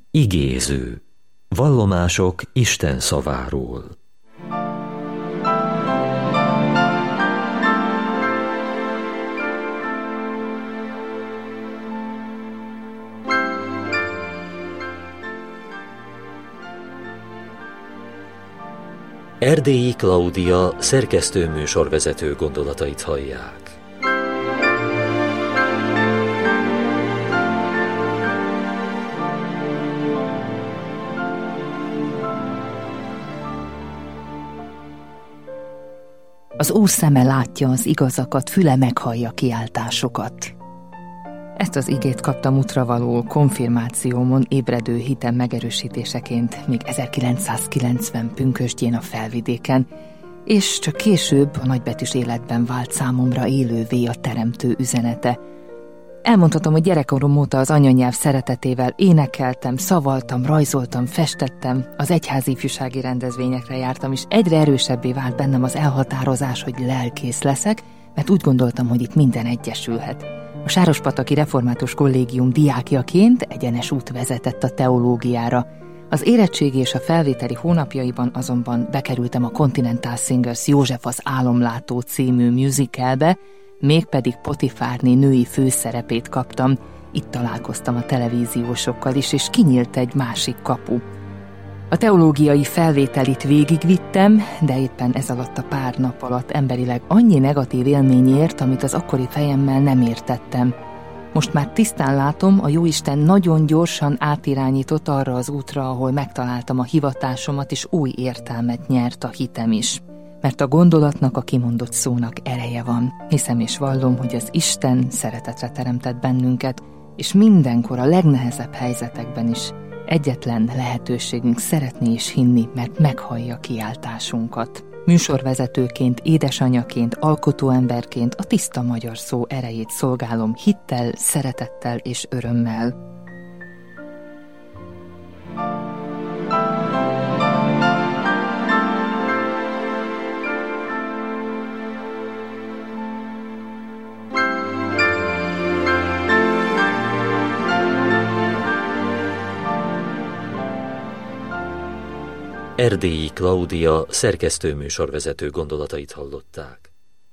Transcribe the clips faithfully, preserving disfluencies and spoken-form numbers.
Igéző. Vallomások Isten szaváról. Erdélyi Klaudia szerkesztő műsorvezető gondolatait hallják. Az Úr szeme látja az igazakat, füle meghallja kiáltásokat. Ezt az igét kaptam útravaló konfirmációmon ébredő hitem megerősítéseként még ezerkilencszázkilencven pünkösdjén a Felvidéken, és csak később a nagybetűs életben vált számomra élővé a teremtő üzenete. Elmondhatom, hogy gyerekkorom óta az anyanyelv szeretetével énekeltem, szavaltam, rajzoltam, festettem, az egyházi ifjúsági rendezvényekre jártam, és egyre erősebbé vált bennem az elhatározás, hogy lelkész leszek, mert úgy gondoltam, hogy itt minden egyesülhet. A Sárospataki Református Kollégium diákjaként egyenes út vezetett a teológiára. Az érettségi és a felvételi hónapjaiban azonban bekerültem a Continental Singers József az álomlátó című musicalbe, mégpedig Potifárné női főszerepét kaptam. Itt találkoztam a televíziósokkal is, és kinyílt egy másik kapu. A teológiai felvételit végigvittem, de éppen ez alatt a pár nap alatt emberileg annyi negatív élmény ért, amit az akkori fejemmel nem értettem. Most már tisztán látom, a Jóisten nagyon gyorsan átirányított arra az útra, ahol megtaláltam a hivatásomat, és új értelmet nyert a hitem is. Mert a gondolatnak, a kimondott szónak ereje van. Hiszem és vallom, hogy az Isten szeretetre teremtett bennünket, és mindenkor a legnehezebb helyzetekben is egyetlen lehetőségünk szeretni és hinni, mert meghallja kiáltásunkat. Műsorvezetőként, édesanyaként, alkotóemberként a tiszta magyar szó erejét szolgálom hittel, szeretettel és örömmel. Erdélyi Klaudia szerkesztő műsorvezető gondolatait hallották.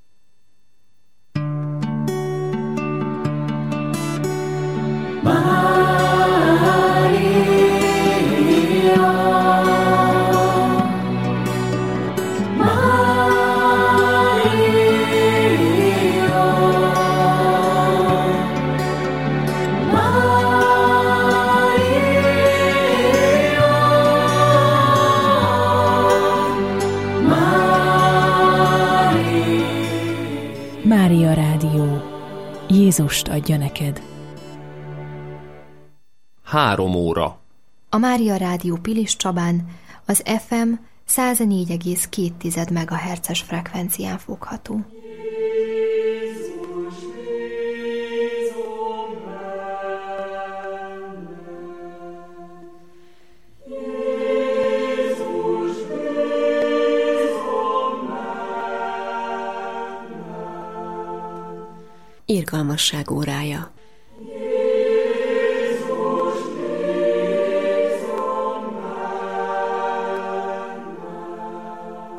Mária Rádió. Jézust adja neked. Három óra. A Mária Rádió Pilis Csabán az ef em száznégy egész két megahertzes frekvencián fogható. Irgalmasság órája.